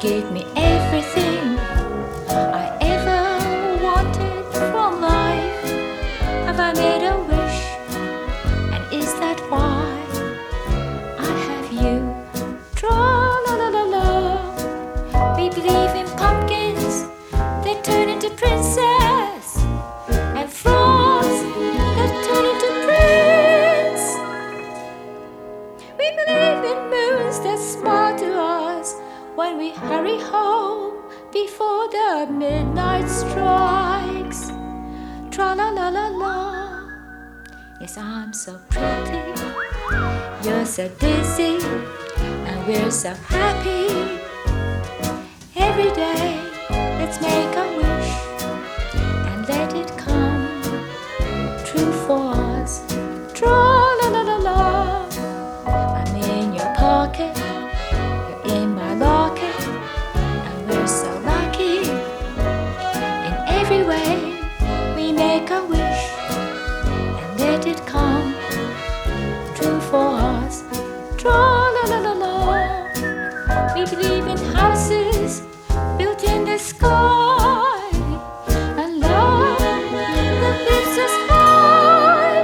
give me everything I ever wanted from life. Have I made a wish? And is that why I have you? Tra-la-la-la-la. We believe in pumpkins, they turn into princess, and frogs that turn into prince. We believe in moons that smile to us when we hurry home before the midnight strikes. Tra-la-la-la-la. Yes, I'm so pretty, you're so dizzy, and we're so happy. Every day, let's make a wish and let it come true for us. Tra-la-la-la-la. I'm in your pocket, you're in my locket, and we're so lucky. In every way, we make a wish and let it come true for us. Tra-la-la-la-la. We believe in houses built in the sky, and love that lifts us high.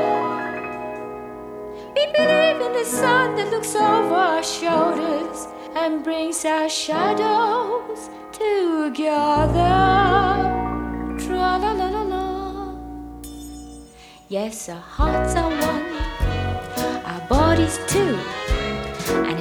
We believe in the sun that looks over our shoulders and brings our shadows together. Tra-la-la-la-la. Yes, our hearts are one, our bodies too, and